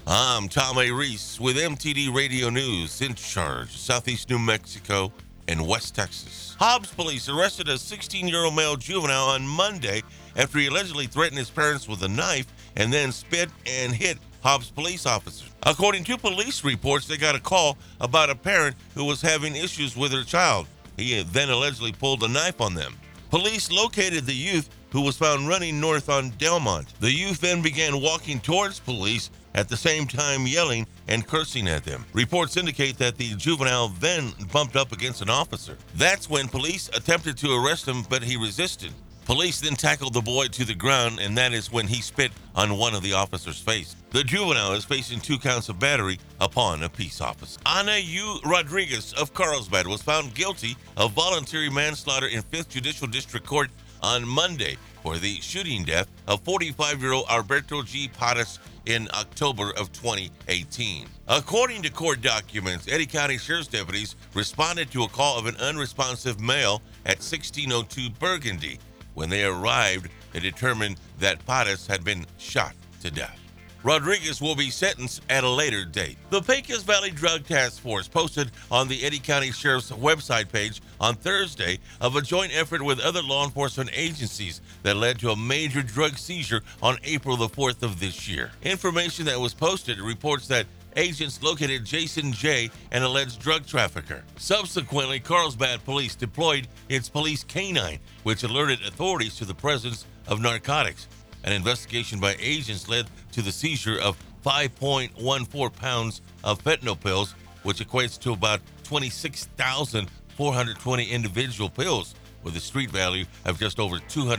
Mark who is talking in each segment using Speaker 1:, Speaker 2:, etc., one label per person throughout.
Speaker 1: I'm Tom A. Reese with MTD Radio News in charge, Southeast New Mexico and West Texas. Hobbs police arrested a 16-year-old male juvenile on Monday after he allegedly threatened his parents with a knife and then spit and hit Hobbs police officers. According to police reports, they got a call about a parent who was having issues with her child. He then allegedly pulled a knife on them. Police located the youth who was found running north on Delmont. The youth then began walking towards police, at the same time yelling and cursing at them. Reports indicate that the juvenile then bumped up against an officer. That's when police attempted to arrest him, but he resisted. Police then tackled the boy to the ground, and that is when he spit on one of the officer's face. The juvenile is facing 2 counts of battery upon a peace officer. Ana U. Rodriguez of Carlsbad was found guilty of voluntary manslaughter in 5th Judicial District Court on Monday for the shooting death of 45-year-old Alberto G. Paras in October of 2018. According to court documents, Eddy County Sheriff's deputies responded to a call of an unresponsive male at 1602 Burgundy. When they arrived, they determined that Paras had been shot to death. Rodriguez will be sentenced at a later date. The Pecos Valley Drug Task Force posted on the Eddy County Sheriff's website page on Thursday of a joint effort with other law enforcement agencies that led to a major drug seizure on April the 4th of this year. Information that was posted reports that agents located Jason J., an alleged drug trafficker. Subsequently, Carlsbad police deployed its police canine, which alerted authorities to the presence of narcotics. An investigation by agents led to the seizure of 5.14 pounds of fentanyl pills, which equates to about 26,420 individual pills, with a street value of just over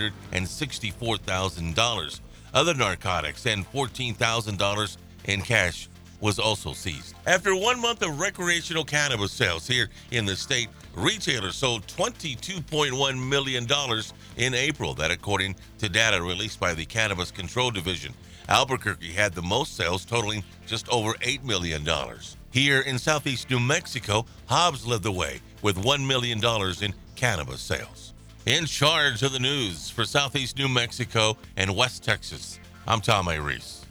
Speaker 1: $264,000. Other narcotics and $14,000 in cash was also seized. After 1 month of recreational cannabis sales here in the state, retailers sold $22.1 million in April. That according to data released by the Cannabis Control Division. Albuquerque had the most sales, totaling just over $8 million. Here in Southeast New Mexico, Hobbs led the way with $1 million in cannabis sales. In charge of the news for Southeast New Mexico and West Texas, I'm Tom A. Reese.